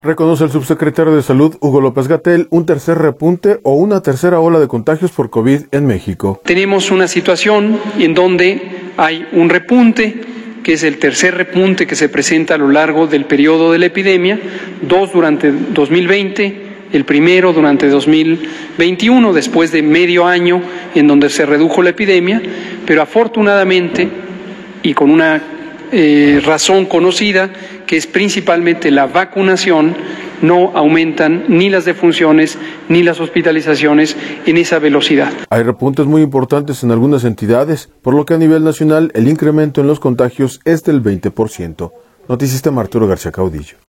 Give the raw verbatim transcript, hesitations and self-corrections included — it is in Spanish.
Reconoce el subsecretario de Salud, Hugo López-Gatell, un tercer repunte o una tercera ola de contagios por COVID en México. Tenemos una situación en donde hay un repunte, que es el tercer repunte que se presenta a lo largo del periodo de la epidemia, dos durante dos mil veinte, el primero durante dos mil veintiuno, después de medio año en donde se redujo la epidemia, pero afortunadamente y con una eh, razón conocida, que es principalmente la vacunación, no aumentan ni las defunciones ni las hospitalizaciones en esa velocidad. Hay repuntes muy importantes en algunas entidades, por lo que a nivel nacional el incremento en los contagios es del veinte por ciento. Noticista Arturo García Caudillo.